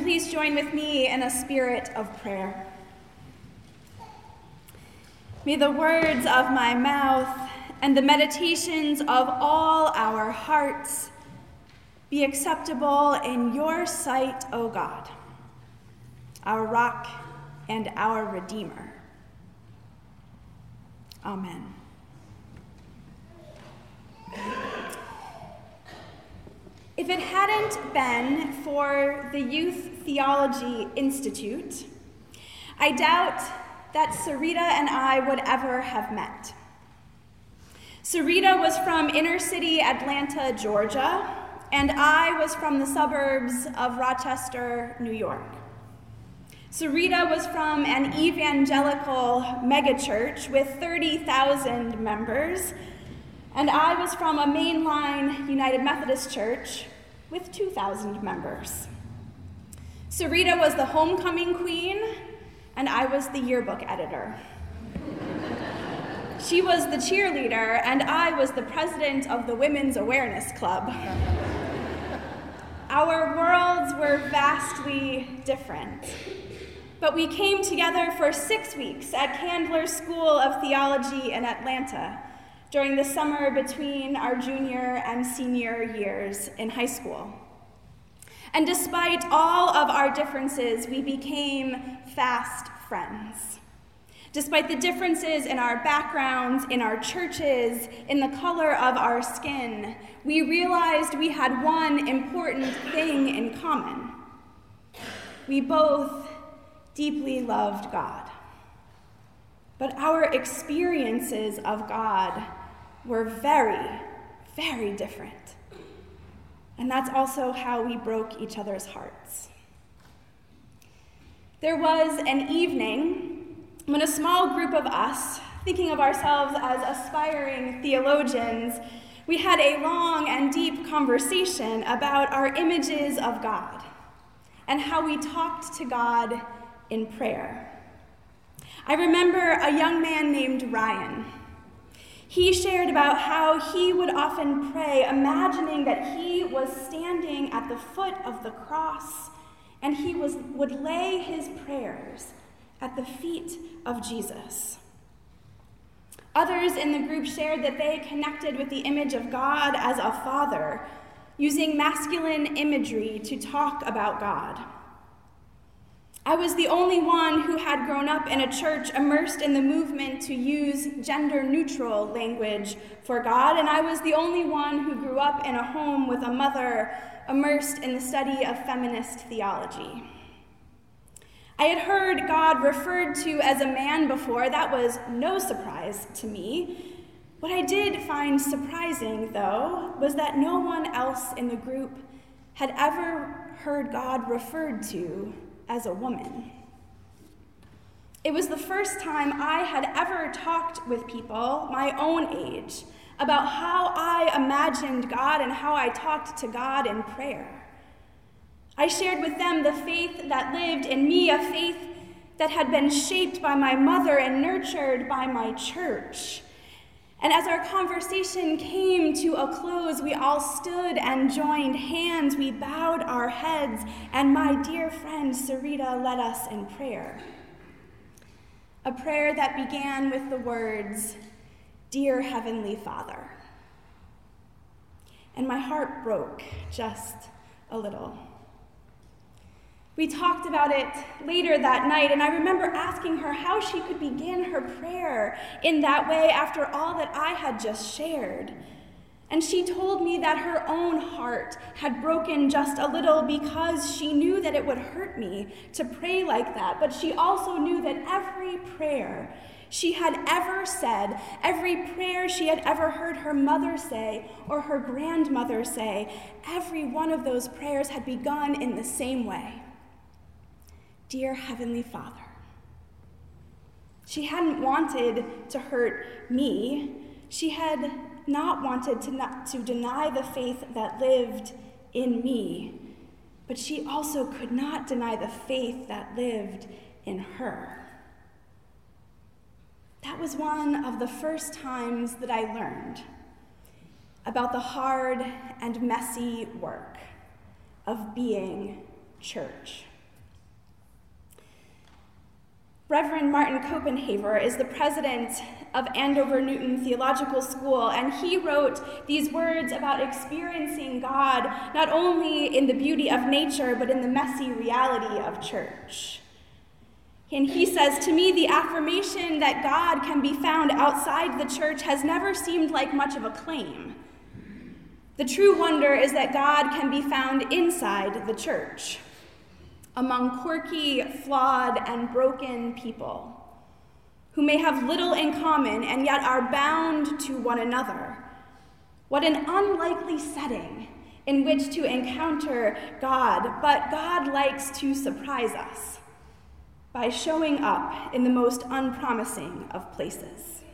please join with me in a spirit of prayer. May the words of my mouth and the meditations of all our hearts be acceptable in your sight, O God, our rock and our Redeemer. Amen. If it hadn't been for the Youth Theology Institute, I doubt that Sarita and I would ever have met. Sarita was from inner city Atlanta, Georgia, and I was from the suburbs of Rochester, New York. Sarita was from an evangelical megachurch with 30,000 members, and I was from a mainline United Methodist church with 2,000 members. Sarita was the homecoming queen, and I was the yearbook editor. She was the cheerleader, and I was the president of the Women's Awareness Club. Our worlds were vastly different, but we came together for 6 weeks at Candler School of Theology in Atlanta during the summer between our junior and senior years in high school. And despite all of our differences, we became fast friends. Despite the differences in our backgrounds, in our churches, in the color of our skin, we realized we had one important thing in common. We both deeply loved God. But our experiences of God were very, very different. And that's also how we broke each other's hearts. There was an evening when a small group of us, thinking of ourselves as aspiring theologians, we had a long and deep conversation about our images of God and how we talked to God in prayer. I remember a young man named Ryan. He shared about how he would often pray, imagining that he was standing at the foot of the cross and he would lay his prayers at the feet of Jesus. Others in the group shared that they connected with the image of God as a father, using masculine imagery to talk about God. I was the only one who had grown up in a church immersed in the movement to use gender-neutral language for God, and I was the only one who grew up in a home with a mother immersed in the study of feminist theology. I had heard God referred to as a man before. That was no surprise to me. What I did find surprising, though, was that no one else in the group had ever heard God referred to as a woman. It was the first time I had ever talked with people my own age about how I imagined God and how I talked to God in prayer. I shared with them the faith that lived in me, a faith that had been shaped by my mother and nurtured by my church. And as our conversation came to a close, we all stood and joined hands. We bowed our heads, and my dear friend Sarita led us in prayer. A prayer that began with the words, "Dear Heavenly Father." And my heart broke just a little. We talked about it later that night, and I remember asking her how she could begin her prayer in that way after all that I had just shared. And she told me that her own heart had broken just a little because she knew that it would hurt me to pray like that, but she also knew that every prayer she had ever said, every prayer she had ever heard her mother say or her grandmother say, every one of those prayers had begun in the same way. Dear Heavenly Father. She hadn't wanted to hurt me. She had not wanted to deny the faith that lived in me, but she also could not deny the faith that lived in her. That was one of the first times that I learned about the hard and messy work of being church. Reverend Martin Copenhaver is the president of Andover Newton Theological School, and he wrote these words about experiencing God not only in the beauty of nature, but in the messy reality of church. And he says, "To me, the affirmation that God can be found outside the church has never seemed like much of a claim. The true wonder is that God can be found inside the church, among quirky, flawed, and broken people who may have little in common and yet are bound to one another. What an unlikely setting in which to encounter God, but God likes to surprise us by showing up in the most unpromising of places."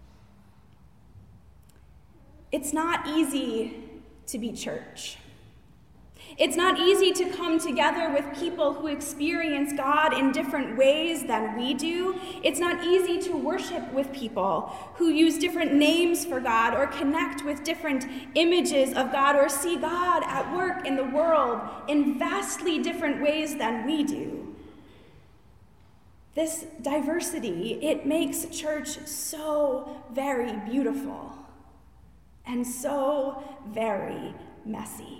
It's not easy to be church. It's not easy to come together with people who experience God in different ways than we do. It's not easy to worship with people who use different names for God or connect with different images of God or see God at work in the world in vastly different ways than we do. This diversity, it makes church so very beautiful and so very messy.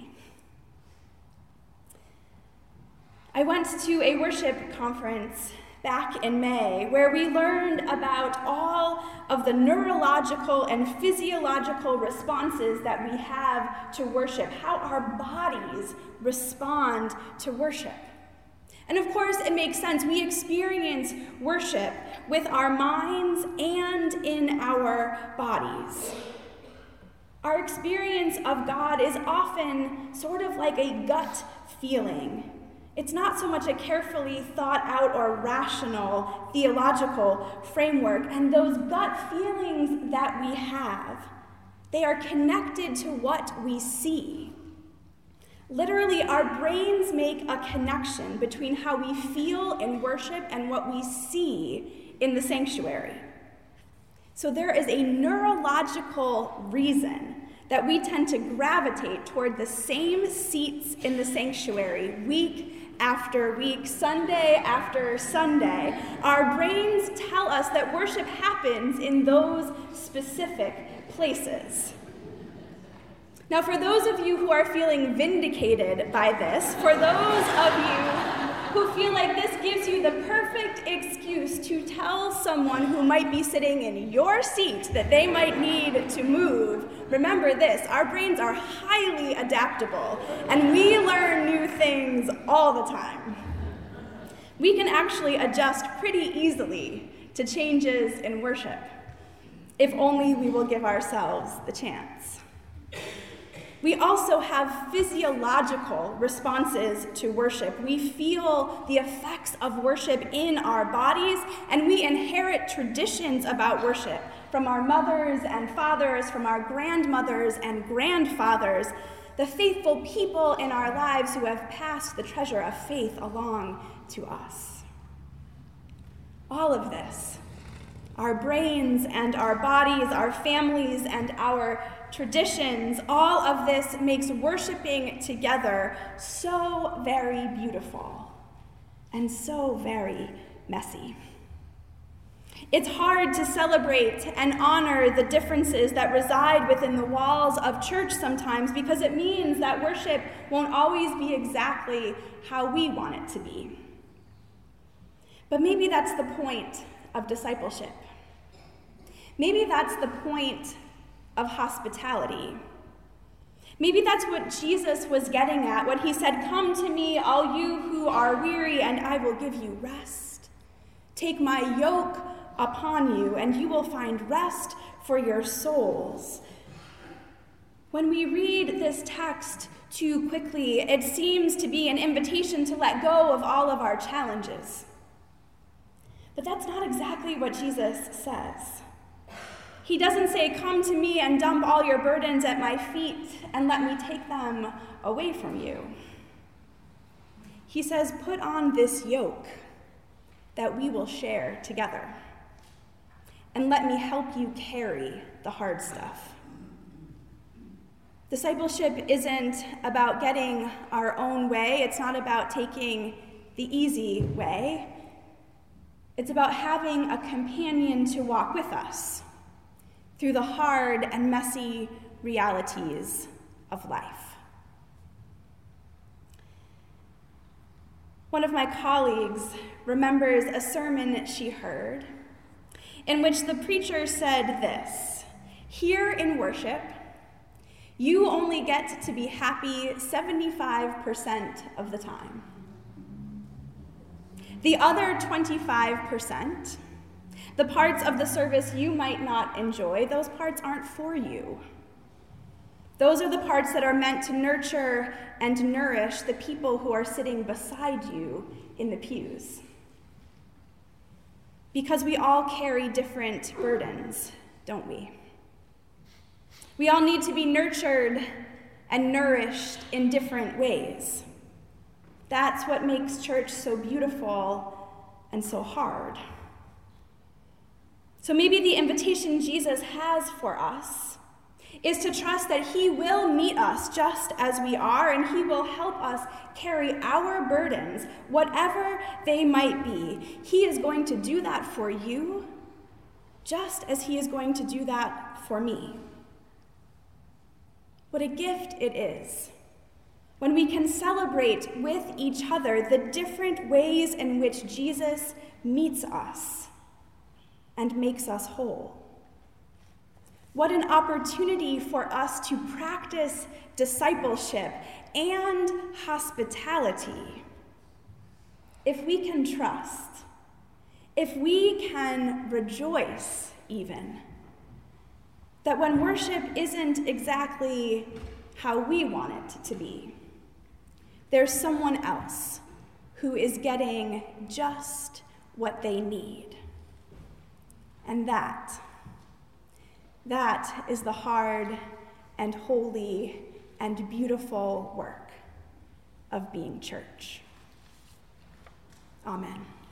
I went to a worship conference back in May where we learned about all of the neurological and physiological responses that we have to worship, how our bodies respond to worship. And of course, it makes sense. We experience worship with our minds and in our bodies. Our experience of God is often sort of like a gut feeling. It's not so much a carefully thought out or rational theological framework. And those gut feelings that we have, they are connected to what we see. Literally, our brains make a connection between how we feel in worship and what we see in the sanctuary. So there is a neurological reason that we tend to gravitate toward the same seats in the sanctuary week after week, Sunday after Sunday. Our brains tell us that worship happens in those specific places. Now, for those of you who are feeling vindicated by this, for those of you who feel like this gives you the perfect excuse to tell someone who might be sitting in your seat that they might need to move, remember this: our brains are highly adaptable, and we learn new things all the time. We can actually adjust pretty easily to changes in worship, if only we will give ourselves the chance. We also have physiological responses to worship. We feel the effects of worship in our bodies, and we inherit traditions about worship from our mothers and fathers, from our grandmothers and grandfathers, the faithful people in our lives who have passed the treasure of faith along to us. All of this, our brains and our bodies, our families and our traditions, all of this makes worshiping together so very beautiful and so very messy. It's hard to celebrate and honor the differences that reside within the walls of church sometimes because it means that worship won't always be exactly how we want it to be. But maybe that's the point of discipleship. Maybe that's the point of hospitality. Maybe that's what Jesus was getting at when he said, "Come to me, all you who are weary, and I will give you rest. Take my yoke upon you, and you will find rest for your souls." When we read this text too quickly, it seems to be an invitation to let go of all of our challenges. But that's not exactly what Jesus says. He doesn't say, "Come to me and dump all your burdens at my feet and let me take them away from you." He says, "Put on this yoke that we will share together, and let me help you carry the hard stuff." Discipleship isn't about getting our own way. It's not about taking the easy way. It's about having a companion to walk with us through the hard and messy realities of life. One of my colleagues remembers a sermon she heard in which the preacher said this: "Here in worship, you only get to be happy 75% of the time. The other 25%, the parts of the service you might not enjoy, those parts aren't for you. Those are the parts that are meant to nurture and nourish the people who are sitting beside you in the pews. Because we all carry different burdens, don't we? We all need to be nurtured and nourished in different ways. That's what makes church so beautiful and so hard. So maybe the invitation Jesus has for us is to trust that he will meet us just as we are, and he will help us carry our burdens, whatever they might be. He is going to do that for you, just as he is going to do that for me. What a gift it is when we can celebrate with each other the different ways in which Jesus meets us and makes us whole. What an opportunity for us to practice discipleship and hospitality. If we can trust, if we can rejoice even, that when worship isn't exactly how we want it to be, there's someone else who is getting just what they need. And that is the hard and holy and beautiful work of being church. Amen.